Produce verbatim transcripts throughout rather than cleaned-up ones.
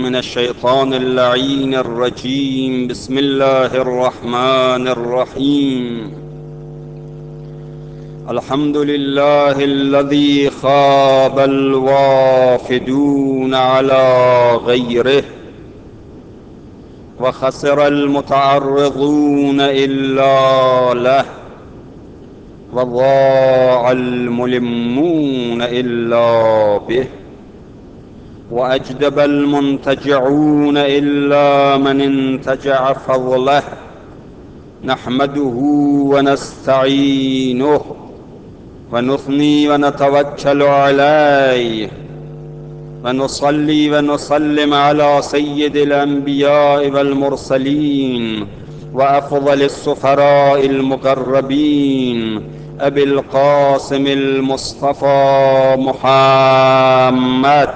من الشيطان اللعين الرجيم. بسم الله الرحمن الرحيم. الحمد لله الذي خاب الوافدون على غيره، وخسر المتعرضون إلا له، وضاع الملمون إلا به، وأجدب المنتجعون إلا من انتجع فضله. نحمده ونستعينه ونثني ونتوكل عليه، ونصلي ونسلم على سيد الأنبياء والمرسلين وأفضل السفراء المقربين أبي القاسم المصطفى محمد،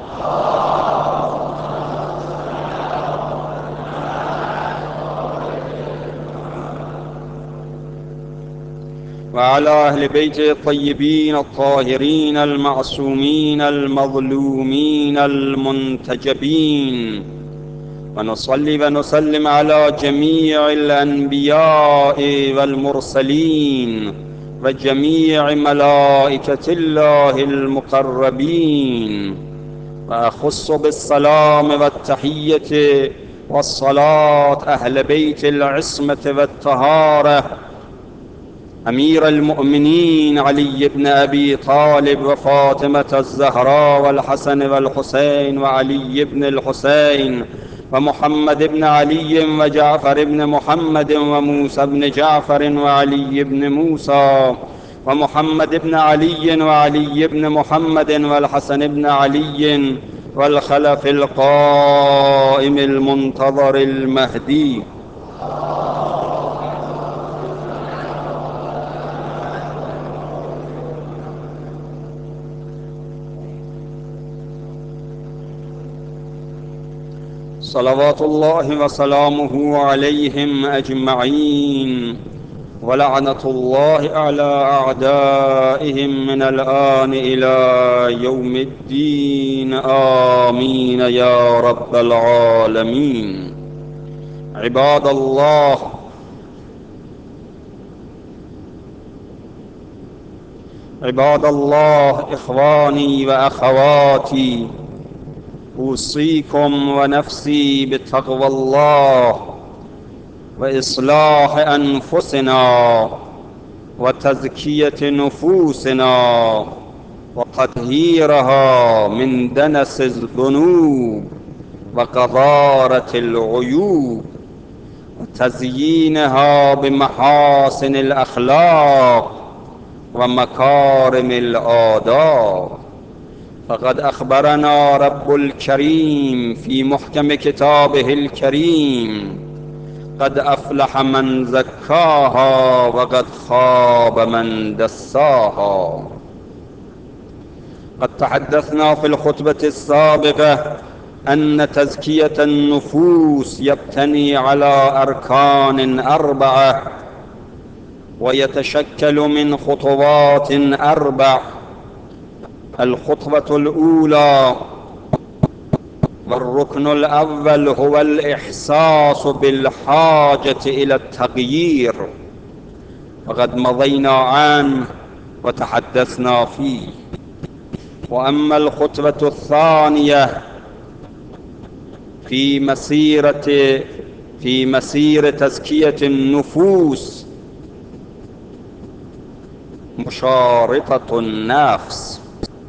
وعلى أهل بيته الطيبين الطاهرين المعصومين المظلومين المنتجبين، ونصلي ونسلم على جميع الأنبياء والمرسلين وجميع ملائكة الله المقربين، وأخص بالسلام والتحية والصلاة أهل بيت العصمة والطهارة، أمير المؤمنين علي بن أبي طالب وفاطمة الزهراء والحسن والحسين وعلي بن الحسين ومحمد بن علي وجعفر بن محمد وموسى بن جعفر وعلي بن موسى ومحمد بن علي وعلي بن محمد والحسن بن علي والخلف القائم المنتظر المهدي. صلوات الله وسلامه عليهم أجمعين، ولعنة الله على أعدائهم من الآن إلى يوم الدين. آمين يا رب العالمين. عباد الله، عباد الله، إخواني وأخواتي، أوصيكم ونفسي بتقوى الله وإصلاح أنفسنا وتزكية نفوسنا وتطهيرها من دنس الذنوب وقذارة العيوب، وتزيينها بمحاسن الأخلاق ومكارم الآداب. فقد أخبرنا رب الكريم في محكم كتابه الكريم: قد أفلح من زكاها وقد خاب من دساها. قد تحدثنا في الخطبة السابقة أن تزكية النفوس يبتني على أركان أربعة، ويتشكل من خطوات أربع. الخطوة الأولى والركن الأول هو الإحساس بالحاجة إلى التغيير، وقد مضينا عنه وتحدثنا فيه. وأما الخطوة الثانية في مسيرة في مسير تزكية النفوس مشارطة النفس،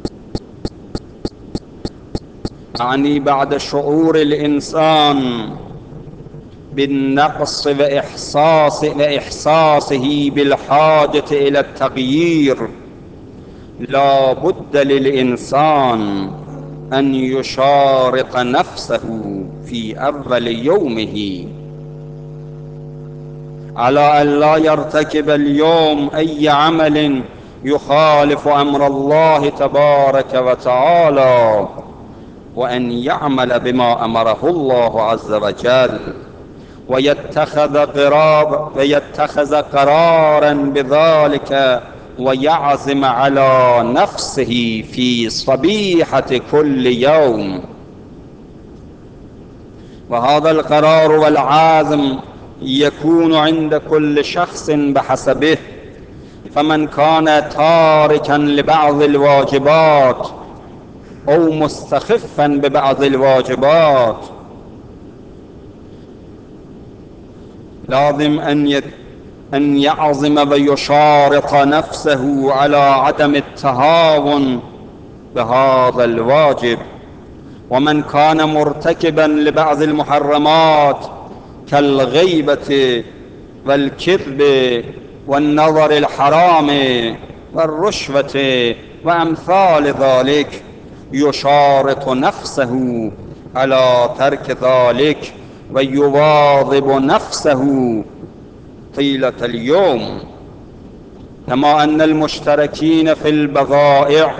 يعني بعد شعور الإنسان بالنقص وإحساس وإحساسه بالحاجة إلى التغيير، لا بد للإنسان أن يشارط نفسه في أول يومه على أن لا يرتكب اليوم أي عمل يخالف أمر الله تبارك وتعالى، وأن يعمل بما أمره الله عز وجل، ويتخذ قرار ويتخذ قرارا بذلك، ويعزم على نفسه في صبيحة كل يوم وهذا القرار والعزم يكون عند كل شخص بحسبه، فمن كان تاركا لبعض الواجبات أو مستخفا ببعض الواجبات لازم أن أن يعزم ويشارط نفسه على عدم التهاون بهذا الواجب. ومن كان مرتكبا لبعض المحرمات كالغيبة والكذب والنظر الحرام والرشوة وأمثال ذلك يشارط نفسه على ترك ذلك ويواظب نفسه طيلة اليوم. كما أن المشتركين في البضائع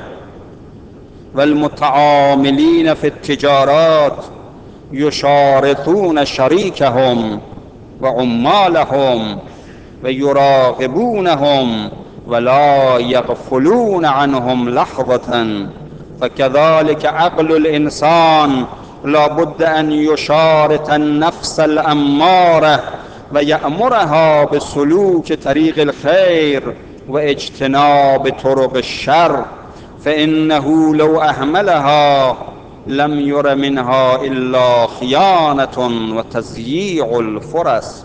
والمتعاملين في التجارات يشارطون شريكهم وعمالهم ويراقبونهم ولا يغفلون عنهم لحظة، فكذلك عقل الإنسان لا بد أن يشارط النفس الأمارة ويأمرها بسلوك طريق الخير واجتناب طرق الشر، فإنه لو أهملها لم ير منها إلا خيانة وتضييع الفرص.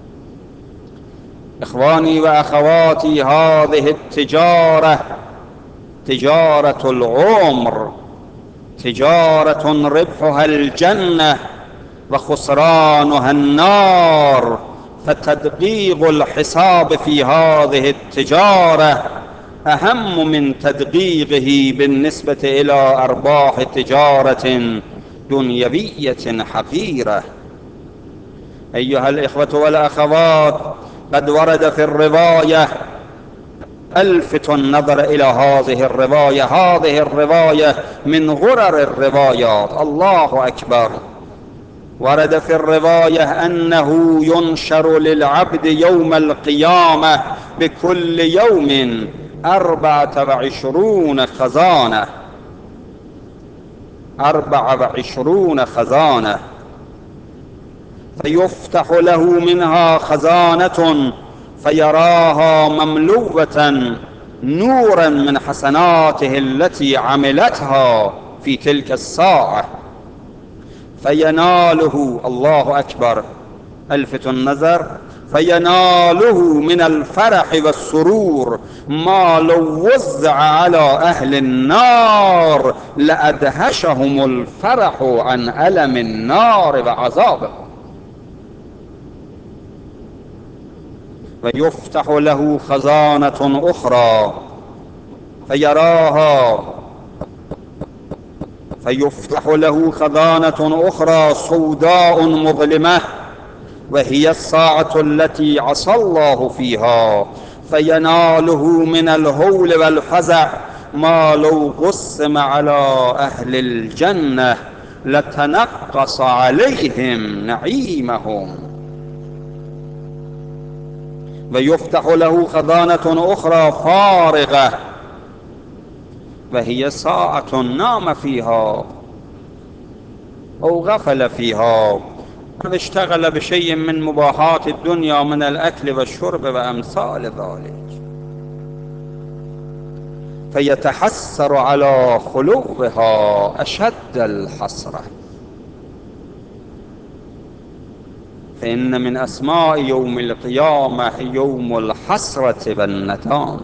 إخواني وأخواتي، هذه التجارة تجارة العمر، تجارة ربحها الجنة وخسرانها النار، فتدقيق الحساب في هذه التجارة أهم من تدقيقه بالنسبة إلى أرباح تجارة دنيوية حقيرة. أيها الإخوة والأخوات، قد ورد في الرواية، ألفت النظر إلى هذه الرواية، هذه الرواية من غرر الروايات، الله أكبر. ورد في الرواية أنه ينشر للعبد يوم القيامة بكل يوم أربعة وعشرون خزانة، أربعة وعشرون خزانة، فيفتح له منها خزانة فيراها مملوءة نورا من حسناته التي عملتها في تلك الساعة، فيناله، الله أكبر، ألفت النظر، فيناله من الفرح والسرور ما لو وزع على أهل النار لأدهشهم الفرح عن ألم النار وعذابه. ويفتح له خزانة أخرى فيراها فيفتح له خزانة أخرى سوداء مظلمة، وهي الساعة التي عصى الله فيها، فيناله من الهول والفزع ما لو قسم على أهل الجنة لتنقص عليهم نعيمهم. ويفتح له خزانة أخرى فارغة، وهي ساعة نام فيها أو غفل فيها أو اشتغل بشيء من مباحات الدنيا من الأكل والشرب وأمثال ذلك، فيتحسر على خلوها أشد الحسرة. فإن من أسماء يوم القيامة يوم الحسرة والندامة.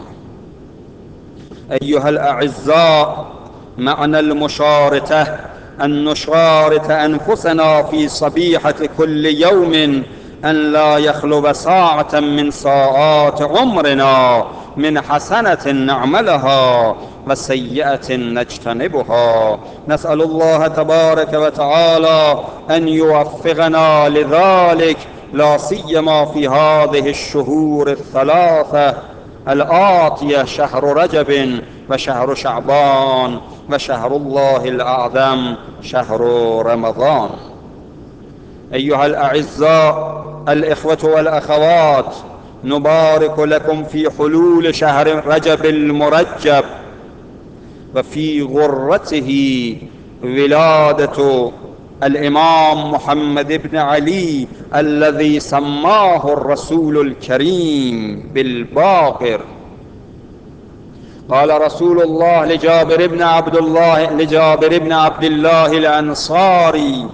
أيها الأعزاء، معنى المشارطة أن نشارط أنفسنا في صبيحة كل يوم أن لا يخلو ساعة من ساعات عمرنا من حسنة نعملها وسيئة نجتنبها. نسأل الله تبارك وتعالى أن يوفقنا لذلك، لا سيما في هذه الشهور الثلاثة الآتية، شهر رجب وشهر شعبان وشهر الله الأعظم شهر رمضان. أيها الأعزاء الإخوة والأخوات، نبارك لكم في حلول شهر رجب المرجب وفي غرته ولادة الإمام محمد بن علي الذي سماه الرسول الكريم بالباقر. قال رسول الله لجابر بن عبد الله لجابر بن عبد الله الأنصاري: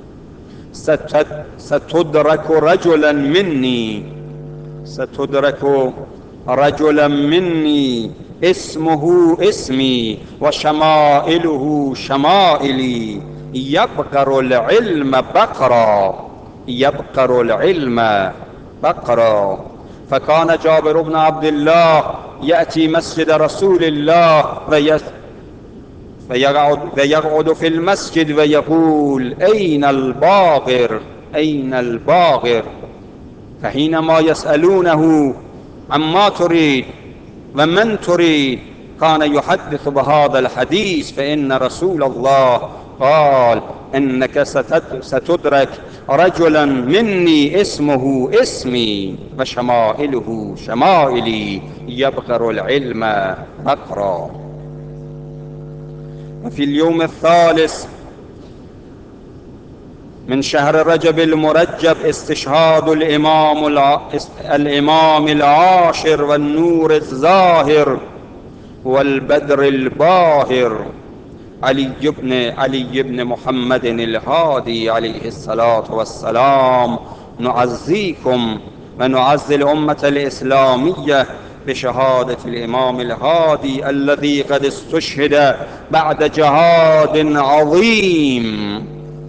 ستدرك رجلا مني ستدرك رجلا مني اسمه اسمي وشمائله شمائلي، يبقر العلم بقرا يبقر العلم بقرا. فكان جابر بن عبد الله يأتي مسجد رسول الله فيقعد, فيقعد في المسجد ويقول: أين الباغر أين الباغر؟ فحينما يسألونه عما تريد ومن تريد كان يحدث بهذا الحديث، فإن رسول الله قال: إنك ستدرك رجلا مني اسمه اسمي وشمائله شمائلي، يبقر العلم بقرا. وفي اليوم الثالث من شهر رجب المرجب استشهاد الإمام الإمام العاشر والنور الزاهر والبدر الباهر علي بن علي بن محمد الهادي عليه الصلاة والسلام. نعزيكم ونعزي الأمة الإسلامية بشهادة الإمام الهادي الذي قد استشهد بعد جهاد عظيم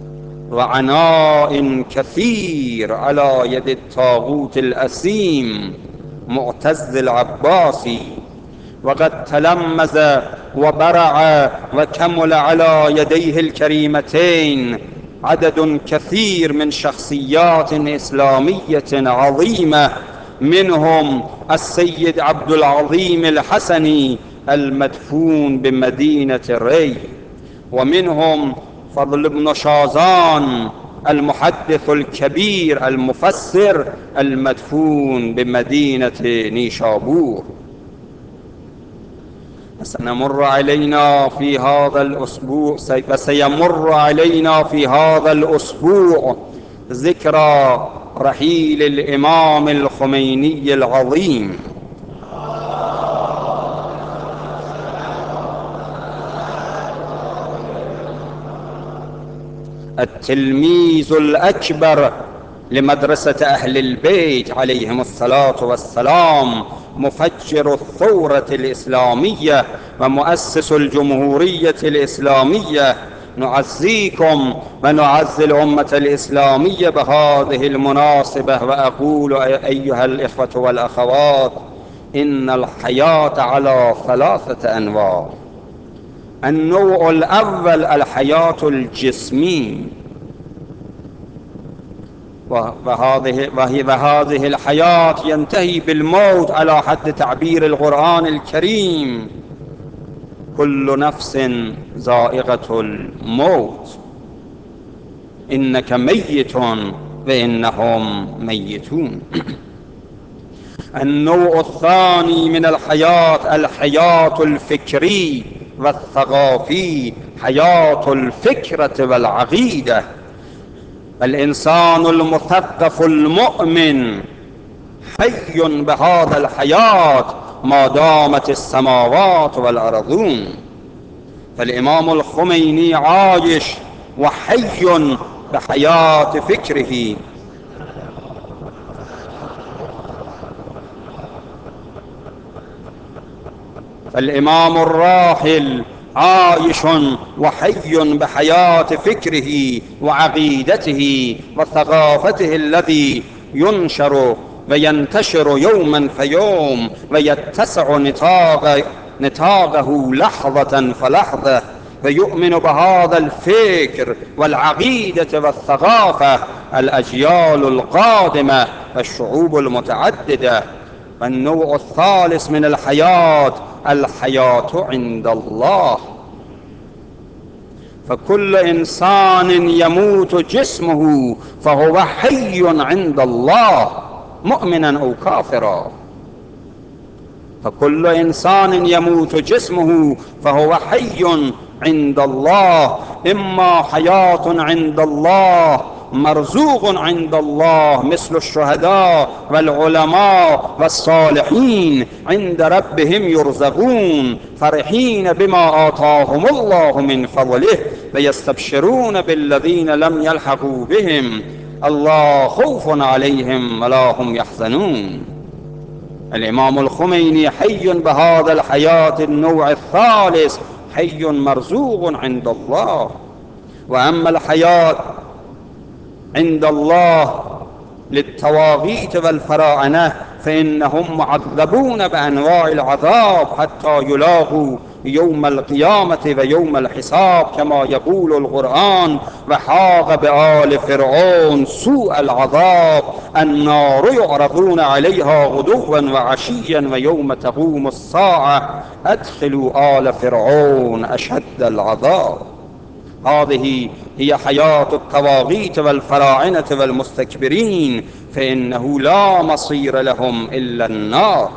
وعناء كثير على يد الطاغوت الأسيم معتز العباسي، وقد تلمذ وبرع وكمل على يديه الكريمتين عدد كثير من شخصيات إسلامية عظيمة، منهم السيد عبد العظيم الحسني المدفون بمدينة ري، ومنهم فضل بن شازان المحدث الكبير المفسر المدفون بمدينة نيشابور. سنمر علينا في هذا الأسبوع وسيمر علينا في هذا الأسبوع ذكرى رحيل الإمام الخميني العظيم. التلميذ الأكبر لمدرسة أهل البيت عليهم الصلاة والسلام، مفجر الثورة الإسلامية ومؤسس الجمهورية الإسلامية. نعزيكم ونعزي الأمة الإسلامية بهذه المناسبة، وأقول أيها الإخوة والأخوات: إن الحياة على ثلاثة أنواع. النوع الأول الحياة الجسمي، وهذه, وهذه الحياة ينتهي بالموت على حد تعبير القرآن الكريم: كل نفس ذائقة الموت، إنك ميت وإنهم ميتون. النوع الثاني من الحياة الحياة الفكري والثقافي، حياة الفكرة والعقيدة. الإنسان المثقف المؤمن حي بهذا الحياة ما دامت السماوات والأرضون. فالإمام الخميني عايش وحي بحياة فكره. فالإمام الراحل عايش وحي بحياة فكره وعقيدته وثقافته الذي ينشر وينتشر يوما فيوم ويتسع نطاق نطاقه لحظة فلحظة، فيؤمن بهذا الفكر والعقيدة والثقافة الأجيال القادمة والشعوب المتعددة. والنوع الثالث من الحياة الحياة عند الله. فكل إنسان يموت جسمه فهو حي عند الله مؤمنا أو كافرا. فكل إنسان يموت جسمه فهو حي عند الله، إما حياة عند الله مرزوق عند الله مثل الشهداء والعلماء والصالحين عند ربهم يرزقون فرحين بما آتاهم الله من فضله ويستبشرون بالذين لم يلحقوا بهم الله خوف عليهم ولا هم يحزنون. الإمام الخميني حي بهذا الحياة النوع الثالث، حي مرزوق عند الله. وأما الحياة عند الله للطواغيت والفراعنة فإنهم معذبون بأنواع العذاب حتى يلاقوا يوم القيامة ويوم الحساب كما يقول القرآن: وحاق بآل فرعون سوء العذاب النار يعرضون عليها غدوا وعشيا ويوم تقوم الساعة أدخلوا آل فرعون أشد العذاب. هذه هي حياة الطواغيت والفراعنة والمستكبرين، فإنه لا مصير لهم إلا النار.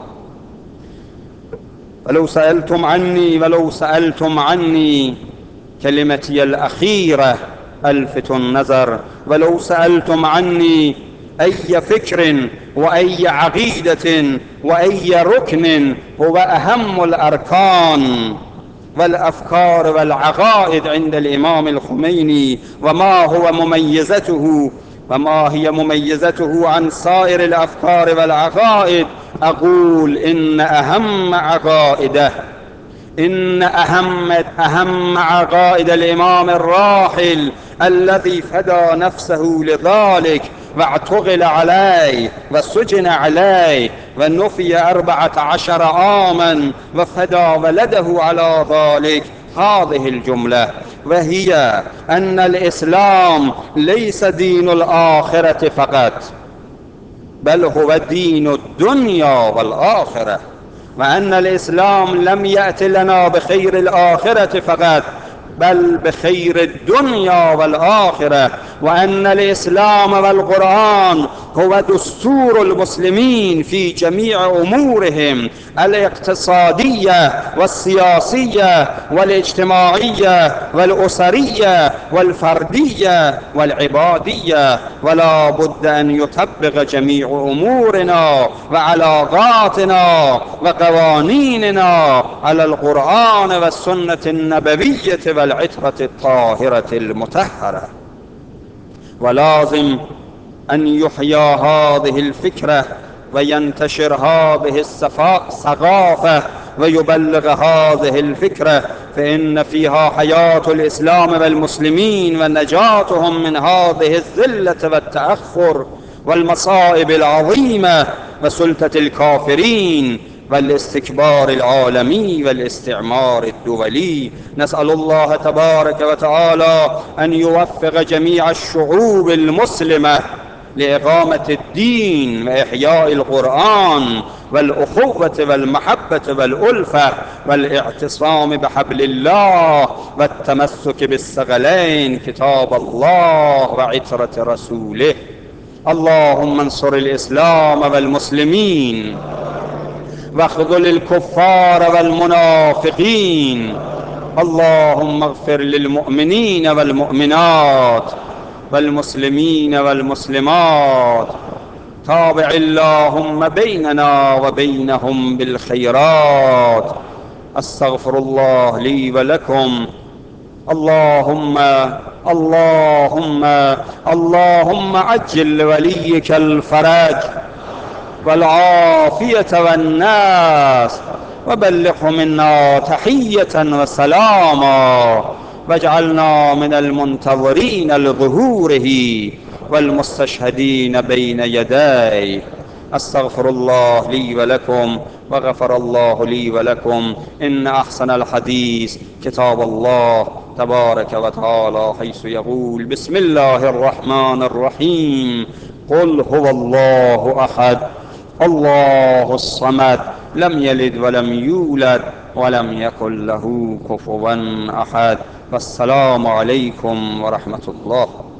ولو سألتم عني ولو سألتم عني كلمتي الأخيرة ألفت النظر، ولو سألتم عني أي فكر وأي عقيدة وأي ركن هو أهم الأركان والأفكار والعقائد عند الإمام الخميني، وما هو مميزته وما هي مميزته عن سائر الأفكار والعقائد، أقول إن أهم عقائده إن أهم أهم عقائد الإمام الراحل الذي فدى نفسه لذلك واعتقل عليه وسجن عليه ونفي أربعة عشر عاما وفدى ولده على ذلك هذه الجملة، وهي أن الإسلام ليس دين الآخرة فقط، بل هو دين الدنيا والآخرة، وأن الإسلام لم يأت لنا بخير الآخرة فقط بل بخير الدنيا والآخرة، وأن الإسلام والقرآن هو دستور المسلمين في جميع أمورهم الاقتصادية والسياسية والاجتماعية والأسرية والفردية والعبادية، ولا بد أن يطبق جميع أمورنا وعلاقاتنا وقوانيننا على القرآن والسنة النبوية والعترة الطاهرة المطهرة. ولازم أن يحيى هذه الفكرة وينتشر هذه الثقافة ويبلغ هذه الفكرة، فإن فيها حياة الإسلام والمسلمين ونجاتهم من هذه الذلة والتأخر والمصائب العظيمة وسلطة الكافرين والاستكبار العالمي والاستعمار الدولي. نسأل الله تبارك وتعالى أن يوفق جميع الشعوب المسلمة لإقامة الدين وإحياء القرآن والأخوة والمحبة والألفة والاعتصام بحبل الله والتمسك بالثقلين كتاب الله وعترة رسوله. اللهم انصر الإسلام والمسلمين واخذل الكفار والمنافقين. اللهم اغفر للمؤمنين والمؤمنات والمسلمين والمسلمات. تابع اللهم بيننا وبينهم بالخيرات. استغفر الله لي ولكم. اللهم اللهم اللهم عجل لوليك الفرج والعافية والناس، وبلغه منا تحية وسلاما، واجعلنا من المنتظرين لظهوره والمستشهدين بين يديه. أستغفر الله لي ولكم وغفر الله لي ولكم. إن أحسن الحديث كتاب الله تبارك وتعالى حيث يقول: بسم الله الرحمن الرحيم. قل هو الله أحد الله الصمد لم يلد ولم يولد ولم يكن له كفوا أحد. والسلام عليكم ورحمة الله.